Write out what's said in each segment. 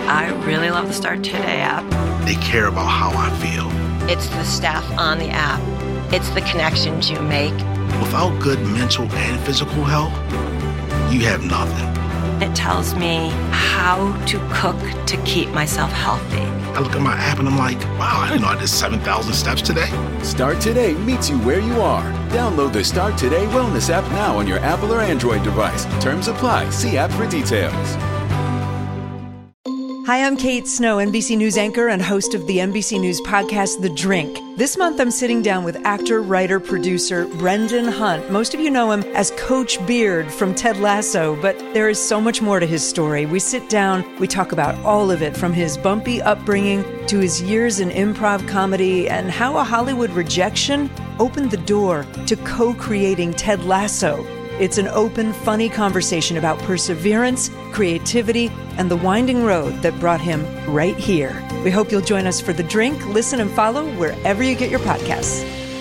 I really love the Start Today app. They care about how I feel. It's the staff on the app. It's the connections you make. Without good mental and physical health, you have nothing. It tells me how to cook to keep myself healthy. I look at my app and I'm like, wow, I didn't know I did 7,000 steps today. Start Today meets you where you are. Download the Start Today Wellness app now on your Apple or Android device. Terms apply. See app for details. Hi, I'm Kate Snow, NBC News anchor and host of the NBC News podcast, The Drink. This month, I'm sitting down with actor, writer, producer Brendan Hunt. Most of you know him as Coach Beard from Ted Lasso, but there is so much more to his story. We sit down, we talk about all of it, from his bumpy upbringing to his years in improv comedy and how a Hollywood rejection opened the door to co-creating Ted Lasso. It's an open, funny conversation about perseverance, creativity, and the winding road that brought him right here. We hope you'll join us for The Drink. Listen and follow wherever you get your podcasts.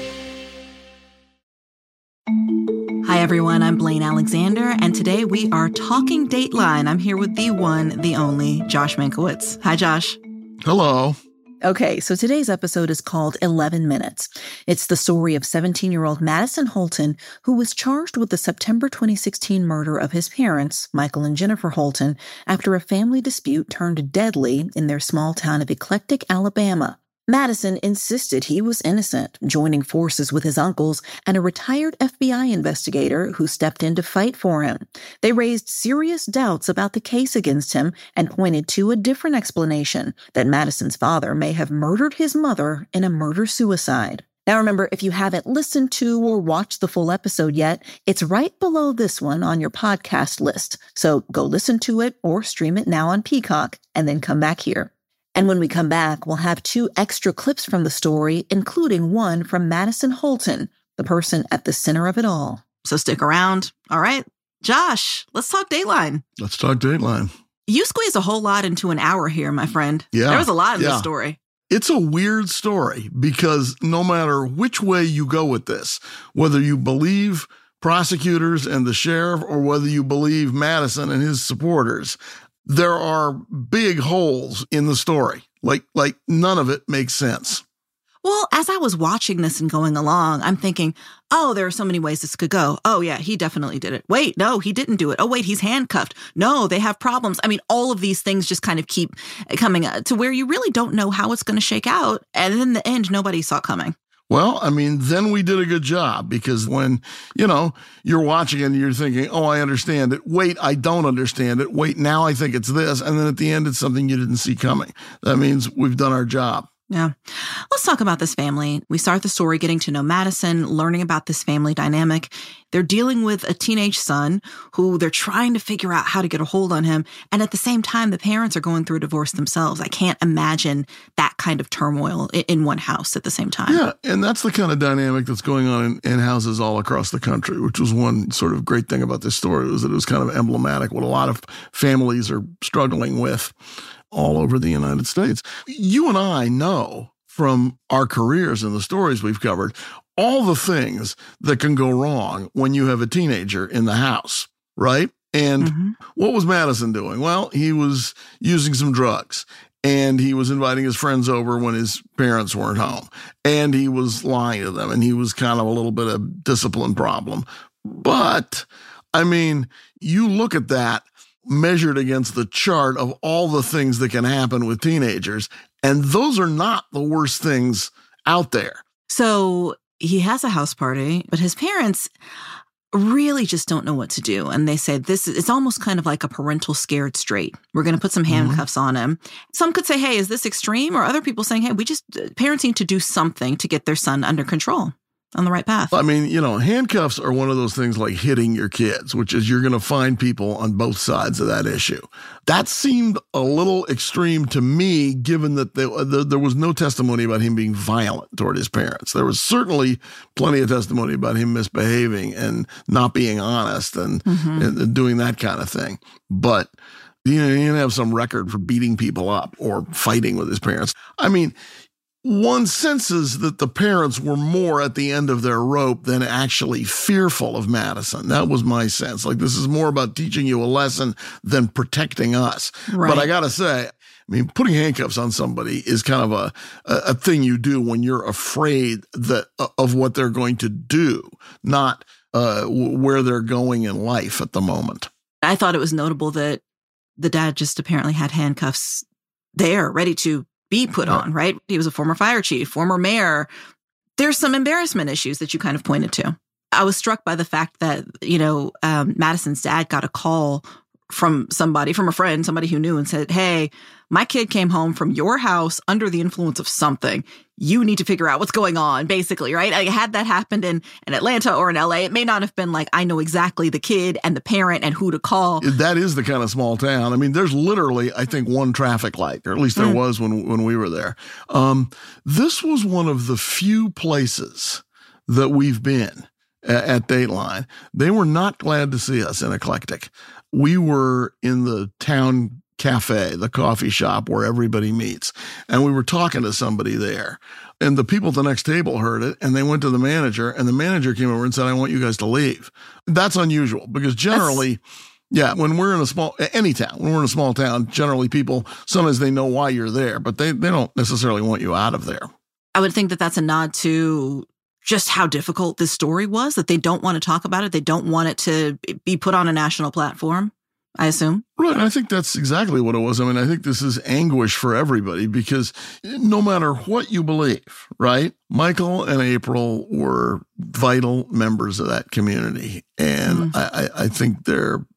Hi, everyone. I'm Blaine Alexander, and today we are talking Dateline. I'm here with the one, the only, Josh Mankiewicz. Hi, Josh. Hello. Okay, so today's episode is called 11 Minutes. It's the story of 17-year-old Madison Holton, who was charged with the September 2016 murder of his parents, Michael and Jennifer Holton, after a family dispute turned deadly in their small town of Eclectic, Alabama. Madison insisted he was innocent, joining forces with his uncles and a retired FBI investigator who stepped in to fight for him. They raised serious doubts about the case against him and pointed to a different explanation, that Madison's father may have murdered his mother in a murder-suicide. Now remember, if you haven't listened to or watched the full episode yet, it's right below this one on your podcast list. So go listen to it or stream it now on Peacock and then come back here. And when we come back, we'll have 2 extra clips from the story, including one from Madison Holton, the person at the center of it all. So stick around. All right, Josh, let's talk Dateline. Let's talk Dateline. You squeezed a whole lot into an hour here, my friend. Yeah. There was a lot in this story. It's a weird story because no matter which way you go with this, whether you believe prosecutors and the sheriff or whether you believe Madison and his supporters, there are big holes in the story. Like none of it makes sense. Well, as I was watching this and going along, I'm thinking, oh, there are so many ways this could go. Oh, yeah, he definitely did it. Wait, no, he didn't do it. Oh, wait, he's handcuffed. No, they have problems. I mean, all of these things just kind of keep coming to where you really don't know how it's going to shake out. And in the end, nobody saw it coming. Well, I mean, then we did a good job because when, you're watching and you're thinking, oh, I understand it. Wait, I don't understand it. Wait, now I think it's this. And then at the end, it's something you didn't see coming. That means we've done our job. Yeah. Let's talk about this family. We start the story getting to know Madison, learning about this family dynamic. They're dealing with a teenage son who they're trying to figure out how to get a hold on him. And at the same time, the parents are going through a divorce themselves. I can't imagine that kind of turmoil in one house at the same time. Yeah. And that's the kind of dynamic that's going on in houses all across the country, which was one sort of great thing about this story, was that it was kind of emblematic what a lot of families are struggling with all over the United States. You and I know from our careers and the stories we've covered all the things that can go wrong when you have a teenager in the house, right? And what was Madison doing? Well, he was using some drugs and he was inviting his friends over when his parents weren't home and he was lying to them and he was kind of a little bit of discipline problem. But I mean, you look at that measured against the chart of all the things that can happen with teenagers, and those are not the worst things out there. So he has a house party, but his parents really just don't know what to do. And they say it's almost kind of like a parental scared straight. We're going to put some handcuffs on him. Some could say, hey, is this extreme? Or other people saying, hey, parents need to do something to get their son under control, on the right path. I mean, handcuffs are one of those things like hitting your kids, which is you're going to find people on both sides of that issue. That seemed a little extreme to me, given that there was no testimony about him being violent toward his parents. There was certainly plenty of testimony about him misbehaving and not being honest and doing that kind of thing. But he didn't have some record for beating people up or fighting with his parents. I mean, one senses that the parents were more at the end of their rope than actually fearful of Madison. That was my sense. Like, this is more about teaching you a lesson than protecting us. Right. But I got to say, I mean, putting handcuffs on somebody is kind of a thing you do when you're afraid of what they're going to do, not where they're going in life at the moment. I thought it was notable that the dad just apparently had handcuffs there, ready to be put on, right? He was a former fire chief, former mayor. There's some embarrassment issues that you kind of pointed to. I was struck by the fact that, Madison's dad got a call from a friend, somebody who knew, and said, hey, my kid came home from your house under the influence of something. You need to figure out what's going on, basically, right? Had that happened in Atlanta or in LA, it may not have been like, I know exactly the kid and the parent and who to call. That is the kind of small town. I mean, there's literally, I think, one traffic light, or at least there was when we were there. This was one of the few places that we've been at Dateline. They were not glad to see us in Eclectic. We were in the town cafe, the coffee shop where everybody meets, and we were talking to somebody there. And the people at the next table heard it, and they went to the manager, and the manager came over and said, I want you guys to leave. That's unusual because generally, when we're in a small town, generally people, sometimes they know why you're there, but they don't necessarily want you out of there. I would think that that's a nod to just how difficult this story was, that they don't want to talk about it. They don't want it to be put on a national platform, I assume. Right. I think that's exactly what it was. I mean, I think this is anguish for everybody because no matter what you believe, right? Michael and April were vital members of that community. And I think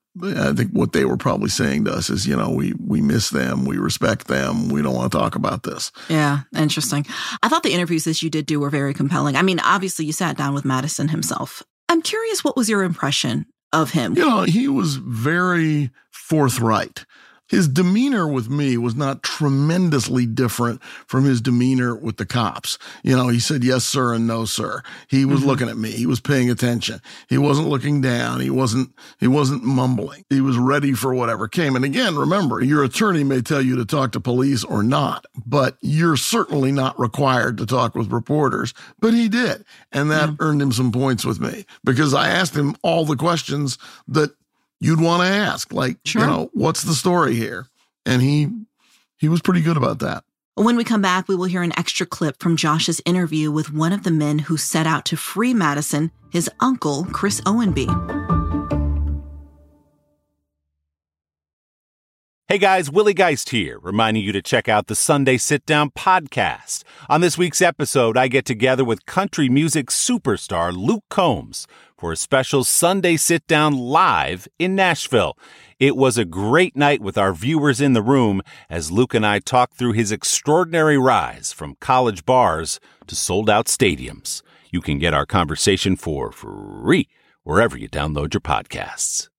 what they were probably saying to us is, we miss them. We respect them. We don't want to talk about this. Yeah. Interesting. I thought the interviews that you did do were very compelling. I mean, obviously you sat down with Madison himself. I'm curious, what was your impression of him? He was very forthright. His demeanor with me was not tremendously different from his demeanor with the cops. He said, yes, sir, and no, sir. He was looking at me. He was paying attention. He wasn't looking down. He wasn't mumbling. He was ready for whatever came. And again, remember, your attorney may tell you to talk to police or not, but you're certainly not required to talk with reporters. But he did. And that earned him some points with me because I asked him all the questions that you'd want to ask, like, what's the story here? And he was pretty good about that. When we come back, we will hear an extra clip from Josh's interview with one of the men who set out to free Madison, his uncle, Chris Owenby. Hey guys, Willie Geist here, reminding you to check out the Sunday Sit Down podcast. On this week's episode, I get together with country music superstar Luke Combs for a special Sunday Sit Down live in Nashville. It was a great night with our viewers in the room as Luke and I talked through his extraordinary rise from college bars to sold-out stadiums. You can get our conversation for free wherever you download your podcasts.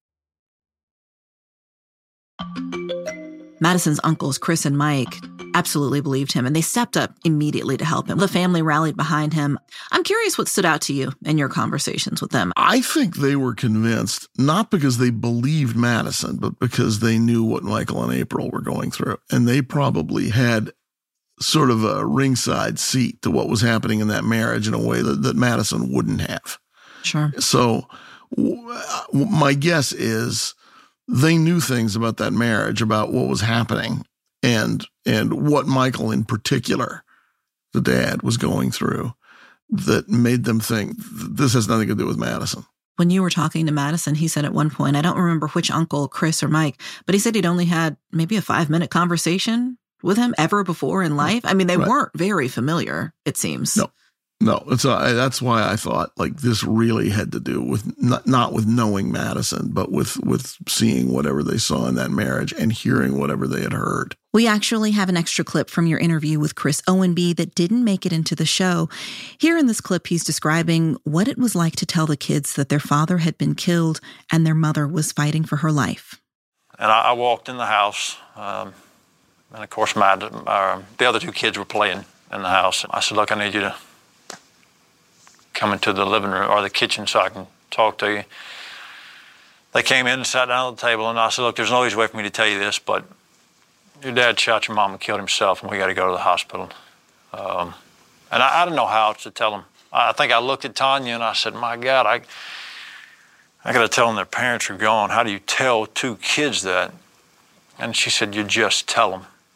Madison's uncles, Chris and Mike, absolutely believed him, and they stepped up immediately to help him. The family rallied behind him. I'm curious what stood out to you in your conversations with them. I think they were convinced, not because they believed Madison, but because they knew what Michael and April were going through. And they probably had sort of a ringside seat to what was happening in that marriage in a way that Madison wouldn't have. Sure. So my guess is they knew things about that marriage, about what was happening and what Michael in particular, the dad, was going through that made them think this has nothing to do with Madison. When you were talking to Madison, he said at one point, I don't remember which uncle, Chris or Mike, but he said he'd only had maybe a 5-minute conversation with him ever before in life. I mean, they weren't very familiar, it seems. No, that's why I thought like this really had to do with not with knowing Madison, but with seeing whatever they saw in that marriage and hearing whatever they had heard. We actually have an extra clip from your interview with Chris Owenby that didn't make it into the show. Here in this clip, he's describing what it was like to tell the kids that their father had been killed and their mother was fighting for her life. And I walked in the house, and of course the other two kids were playing in the house. I said, look, I need you to come into the living room or the kitchen so I can talk to you. They came in and sat down at the table, and I said, look, there's no easy way for me to tell you this, but your dad shot your mom and killed himself, and we got to go to the hospital. And I didn't know how else to tell them. I think I looked at Tanya and I said, my God, I got to tell them their parents are gone. How do you tell two kids that? And she said, you just tell them.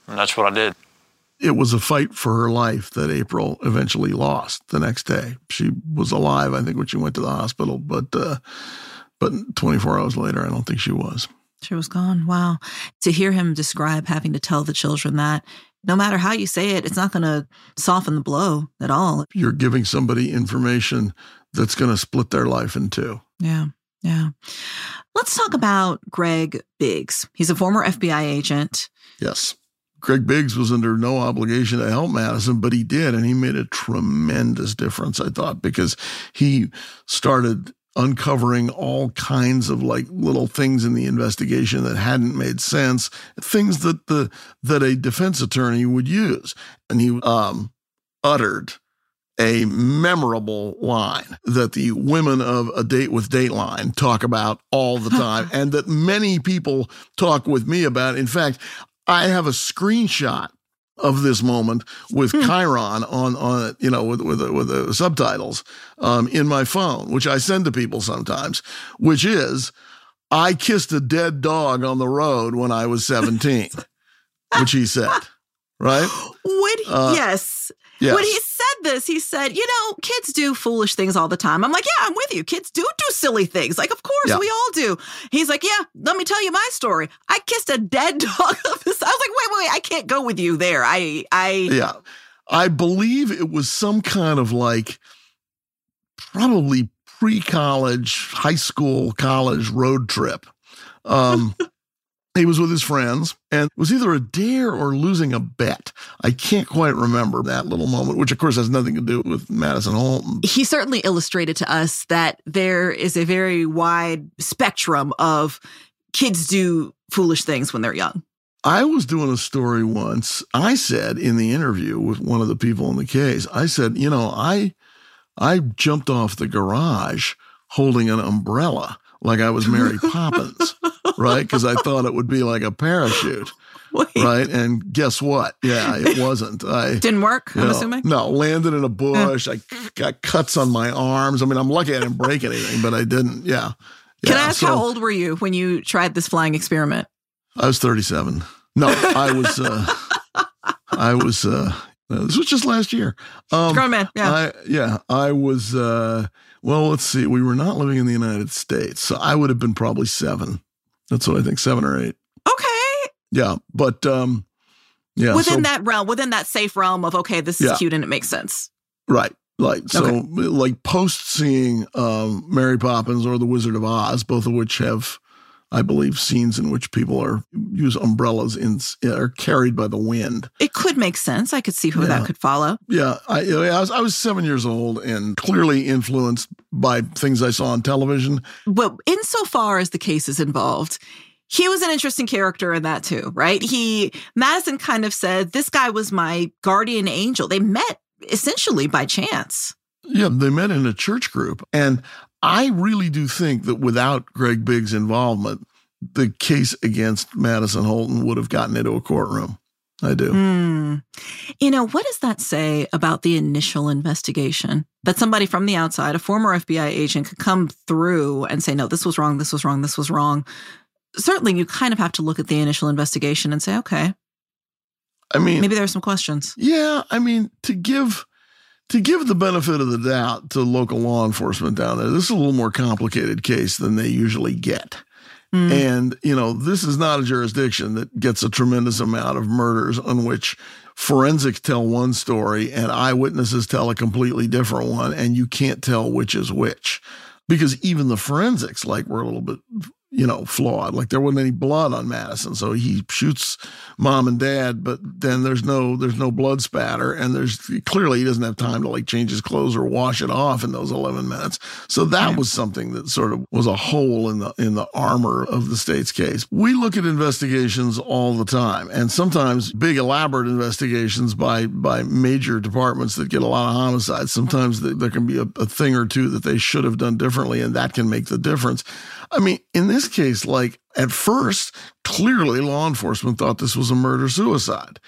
And that's what I did. It was a fight for her life that April eventually lost the next day. She was alive, I think, when she went to the hospital, but 24 hours later, I don't think she was. She was gone. Wow. To hear him describe having to tell the children that no matter how you say it, it's not going to soften the blow at all. You're giving somebody information that's going to split their life in two. Yeah. Yeah. Let's talk about Greg Biggs. He's a former FBI agent. Yes. Greg Biggs was under no obligation to help Madison, but he did. And he made a tremendous difference, I thought, because he started uncovering all kinds of like little things in the investigation that hadn't made sense, things that a defense attorney would use. And he uttered a memorable line that the women of A Date with Dateline talk about all the time and that many people talk with me about. In fact, I have a screenshot of this moment with Chiron on you know, with the subtitles in my phone, which I send to people sometimes, which is, I kissed a dead dog on the road when I was 17, which he said, right? Yes. When he said this, he said, you know, kids do foolish things all the time. I'm like, yeah, I'm with you. Kids do silly things. Like, of course, we all do. He's like, yeah, let me tell you my story. I kissed a dead dog. I was like, wait, I can't go with you there. Yeah. I believe it was some kind of like probably pre-college, high school, college road trip. He was with his friends, and it was either a dare or losing a bet. I can't quite remember that little moment, which, of course, has nothing to do with Madison Holton. He certainly illustrated to us that there is a very wide spectrum of kids do foolish things when they're young. I was doing a story once. I said in the interview with one of the people in the case, I said, you know, I jumped off the garage holding an umbrella like I was Mary Poppins, right? Because I thought it would be like a parachute, right? And guess what? Yeah, it wasn't. Didn't work, I'm assuming? No, landed in a bush. I got cuts on my arms. I mean, I'm lucky I didn't break anything, but I didn't. Yeah. Can I ask, how old were you when you tried this flying experiment? I was 37. No, I was, this was just last year. Grown man, yeah. I was, well, let's see. We were not living in the United States, so I would have been probably 7. That's what I think, 7 or 8. Okay. Yeah, but, yeah. Within that realm, within that safe realm of, okay, this is cute and it makes sense. Right. So, like post seeing Mary Poppins or The Wizard of Oz, both of which have, I believe, scenes in which people use umbrellas are carried by the wind. It could make sense. I could see who that could follow. Yeah, I was 7 years old and clearly influenced by things I saw on television. But insofar as the case is involved, he was an interesting character in that too, right? Madison kind of said, this guy was my guardian angel. They met essentially by chance. Yeah, they met in a church group. And I really do think that without Greg Biggs' involvement, the case against Madison Holton would have gotten into a courtroom. I do. You know, what does that say about the initial investigation? That somebody from the outside, a former FBI agent, could come through and say, no, this was wrong, this was wrong, this was wrong. Certainly, you kind of have to look at the initial investigation and say, okay, I mean, maybe there's some questions. Yeah, I mean, to give the benefit of the doubt to local law enforcement down there, this is a little more complicated case than they usually get. And, you know, this is not a jurisdiction that gets a tremendous amount of murders on which forensics tell one story and eyewitnesses tell a completely different one, and you can't tell which is which. Because even the forensics, like, were a little bit, you know, flawed. Like, there wasn't any blood on Madison, so he shoots mom and dad, but then there's no blood spatter, and clearly he doesn't have time to like change his clothes or wash it off in those 11 minutes. So that was something that sort of was a hole in the armor of the state's case. We look at investigations all the time, and sometimes big elaborate investigations by major departments that get a lot of homicides. Sometimes there can be a thing or two that they should have done differently, and that can make the difference. I mean, in this case, like, at first, clearly law enforcement thought this was a murder-suicide.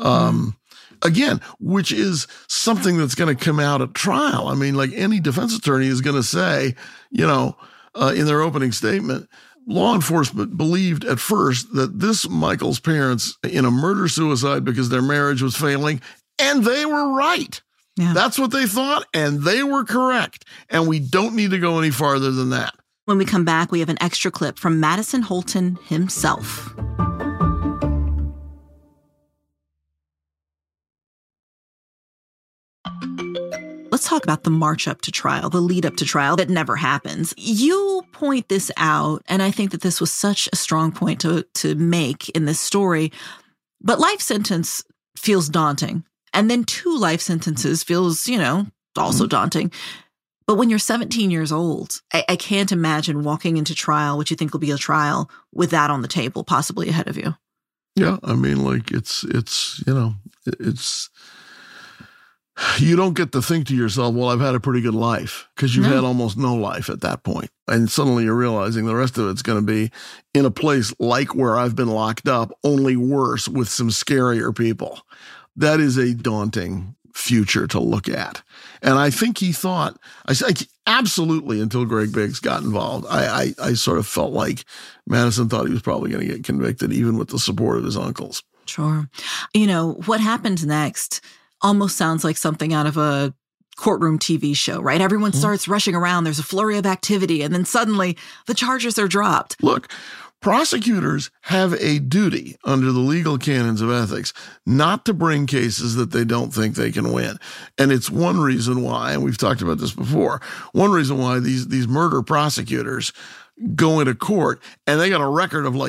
Again, which is something that's going to come out at trial. I mean, like, any defense attorney is going to say, you know, in their opening statement, law enforcement believed at first that this Michael's parents in a murder-suicide because their marriage was failing, and they were right. Yeah. That's what they thought, and they were correct. And we don't need to go any farther than that. When we come back, we have an extra clip from Madison Holton himself. Let's talk about the march up to trial, the lead up to trial that never happens. You point this out, and I think that this was such a strong point to make in this story. But life sentence feels daunting. And then 2 life sentences feels, also daunting. But when you're 17 years old, I can't imagine walking into trial, what you think will be a trial, with that on the table, possibly ahead of you. Yeah, I mean, like, it's you don't get to think to yourself, well, I've had a pretty good life, because you've had almost no life at that point. And suddenly you're realizing the rest of it's going to be in a place like where I've been locked up, only worse with some scarier people. That is a daunting future to look at. And I think he thought, absolutely, until Greg Biggs got involved, I sort of felt like Madison thought he was probably going to get convicted, even with the support of his uncles. Sure. What happened next almost sounds like something out of a courtroom TV show, right? Everyone starts rushing around. There's a flurry of activity, and then suddenly the charges are dropped. Look, prosecutors have a duty under the legal canons of ethics not to bring cases that they don't think they can win. And it's one reason why, and we've talked about this before, one reason why these murder prosecutors go into court and they got a record of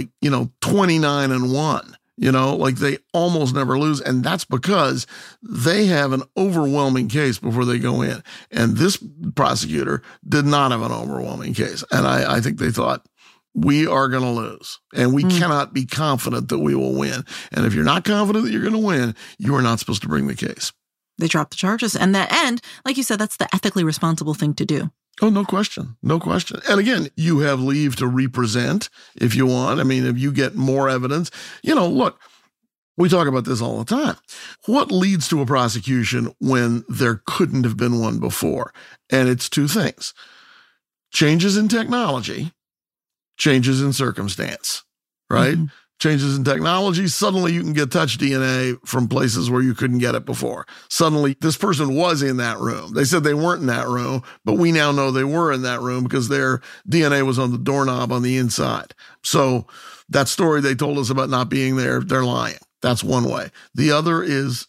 29-1. Like they almost never lose. And that's because they have an overwhelming case before they go in. And this prosecutor did not have an overwhelming case. And I think they thought, we are going to lose, and we cannot be confident that we will win. And if you're not confident that you're going to win, you are not supposed to bring the case. They dropped the charges. And like you said, that's the ethically responsible thing to do. Oh, no question. No question. And again, you have leave to represent if you want. I mean, if you get more evidence, look, we talk about this all the time. What leads to a prosecution when there couldn't have been one before? And it's 2 things: changes in technology, changes in circumstance, right? Mm-hmm. Changes in technology. Suddenly you can get touch DNA from places where you couldn't get it before. Suddenly this person was in that room. They said they weren't in that room, but we now know they were in that room because their DNA was on the doorknob on the inside. So that story they told us about not being there, they're lying. That's one way. The other is,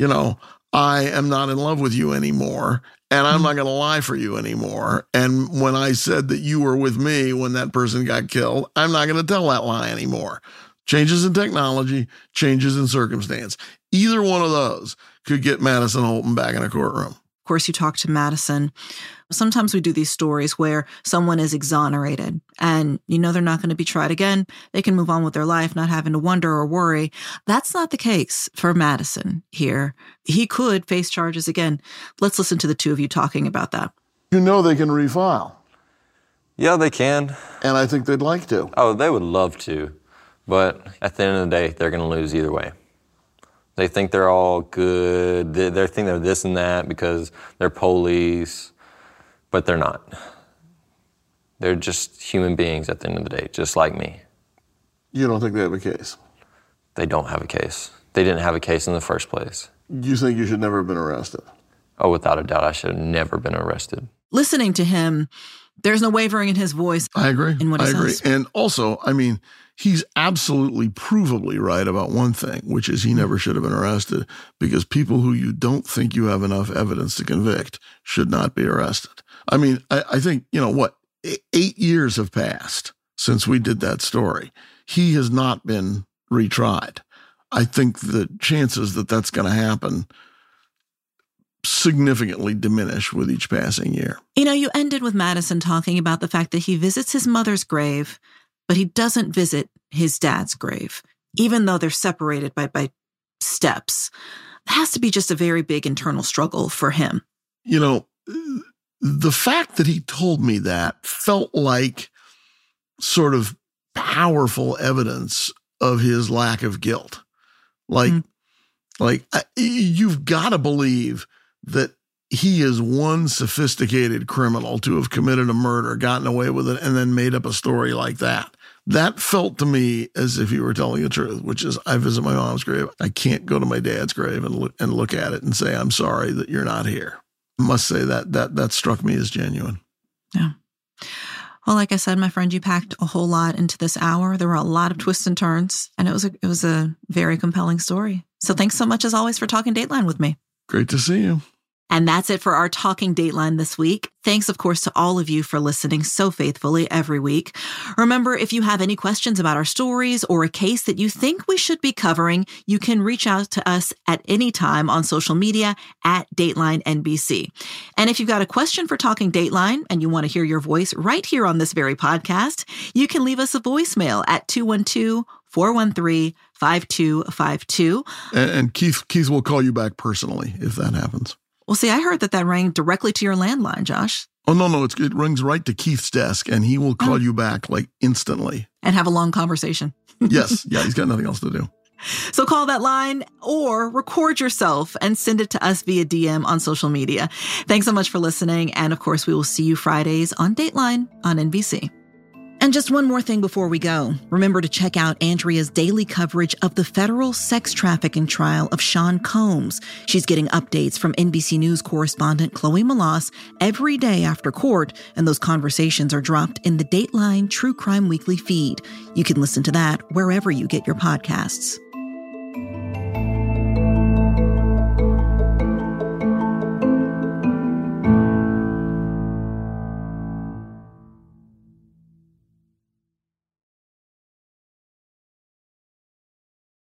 I am not in love with you anymore, and I'm not going to lie for you anymore. And when I said that you were with me when that person got killed, I'm not going to tell that lie anymore. Changes in technology, changes in circumstance. Either one of those could get Madison Holton back in a courtroom. Of course, you talk to Madison. Sometimes we do these stories where someone is exonerated and they're not going to be tried again. They can move on with their life, not having to wonder or worry. That's not the case for Madison here. He could face charges again. Let's listen to the 2 of you talking about that. They can refile. Yeah, they can. And I think they'd like to. Oh, they would love to. But at the end of the day, they're going to lose either way. They think they're all good. They think they're this and that because they're police. But they're not. They're just human beings at the end of the day, just like me. You don't think they have a case? They don't have a case. They didn't have a case in the first place. You think you should never have been arrested? Oh, without a doubt, I should have never been arrested. Listening to him, there's no wavering in his voice. I agree. In what he says. And also, he's absolutely provably right about one thing, which is he never should have been arrested, because people who you don't think you have enough evidence to convict should not be arrested. I think, 8 years have passed since we did that story. He has not been retried. I think the chances that that's going to happen significantly diminish with each passing year. You ended with Madison talking about the fact that he visits his mother's grave, but he doesn't visit his dad's grave, even though they're separated by steps. It has to be just a very big internal struggle for him. The fact that he told me that felt like sort of powerful evidence of his lack of guilt. You've got to believe that he is one sophisticated criminal to have committed a murder, gotten away with it, and then made up a story like that. That felt to me as if you were telling the truth, which is I visit my mom's grave. I can't go to my dad's grave and look at it and say, I'm sorry that you're not here. I must say that struck me as genuine. Yeah. Well, like I said, my friend, you packed a whole lot into this hour. There were a lot of twists and turns, and it was a very compelling story. So thanks so much, as always, for talking Dateline with me. Great to see you. And that's it for our Talking Dateline this week. Thanks, of course, to all of you for listening so faithfully every week. Remember, if you have any questions about our stories or a case that you think we should be covering, you can reach out to us at any time on social media at Dateline NBC. And if you've got a question for Talking Dateline and you want to hear your voice right here on this very podcast, you can leave us a voicemail at 212-413-5252. And Keith will call you back personally if that happens. Well, see, I heard that rang directly to your landline, Josh. Oh, no, it rings right to Keith's desk, and he will call you back like instantly. And have a long conversation. Yes. Yeah, he's got nothing else to do. So call that line or record yourself and send it to us via DM on social media. Thanks so much for listening. And of course, we will see you Fridays on Dateline on NBC. And just one more thing before we go. Remember to check out Andrea's daily coverage of the federal sex trafficking trial of Sean Combs. She's getting updates from NBC News correspondent Chloe Melas every day after court, and those conversations are dropped in the Dateline True Crime Weekly feed. You can listen to that wherever you get your podcasts.